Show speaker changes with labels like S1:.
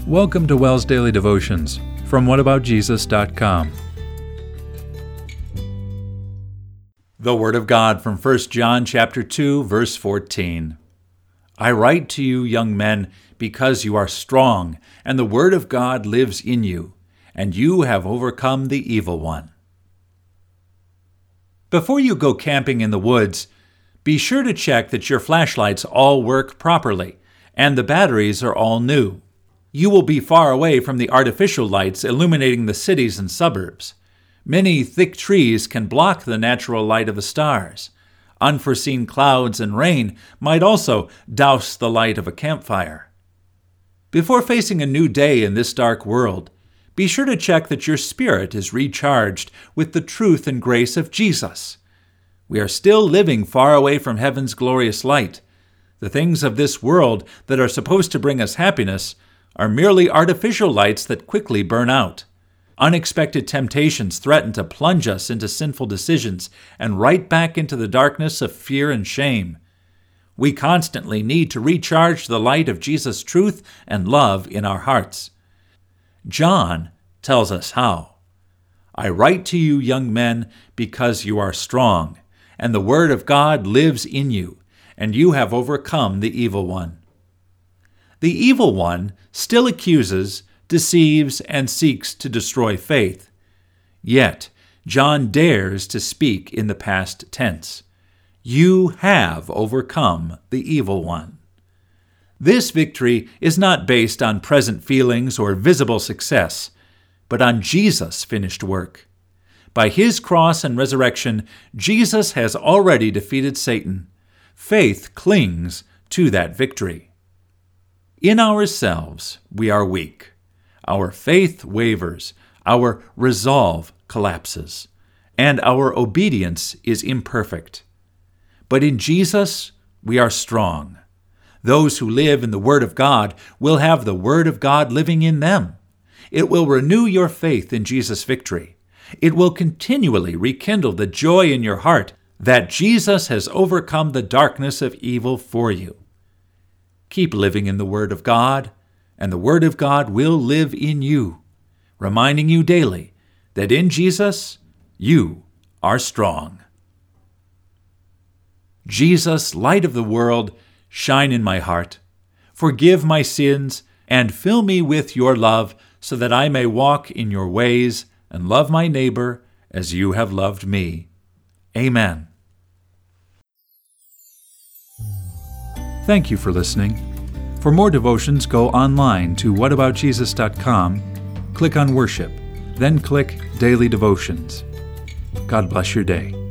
S1: Welcome to WELS Daily Devotions from whataboutjesus.com. The Word of God from 1 John chapter 2, verse 14. I write to you, young men, because you are strong, and the Word of God lives in you, and you have overcome the evil one. Before you go camping in the woods, be sure to check that your flashlights all work properly, and the batteries are all new. You will be far away from the artificial lights illuminating the cities and suburbs. Many thick trees can block the natural light of the stars. Unforeseen clouds and rain might also douse the light of a campfire. Before facing a new day in this dark world, be sure to check that your spirit is recharged with the truth and grace of Jesus. We are still living far away from heaven's glorious light. The things of this world that are supposed to bring us happiness are merely artificial lights that quickly burn out. Unexpected temptations threaten to plunge us into sinful decisions and right back into the darkness of fear and shame. We constantly need to recharge the light of Jesus' truth and love in our hearts. John tells us how. I write to you, young men, because you are strong, and the Word of God lives in you, and you have overcome the evil one. The evil one still accuses, deceives, and seeks to destroy faith. Yet, John dares to speak in the past tense. You have overcome the evil one. This victory is not based on present feelings or visible success, but on Jesus' finished work. By his cross and resurrection, Jesus has already defeated Satan. Faith clings to that victory. In ourselves, we are weak. Our faith wavers, our resolve collapses, and our obedience is imperfect. But in Jesus, we are strong. Those who live in the Word of God will have the Word of God living in them. It will renew your faith in Jesus' victory. It will continually rekindle the joy in your heart that Jesus has overcome the darkness of evil for you. Keep living in the Word of God, and the Word of God will live in you, reminding you daily that in Jesus, you are strong. Jesus, light of the world, shine in my heart. Forgive my sins, and fill me with your love, so that I may walk in your ways and love my neighbor as you have loved me. Amen. Thank you for listening. For more devotions, go online to whataboutjesus.com, click on Worship, then click Daily Devotions. God bless your day.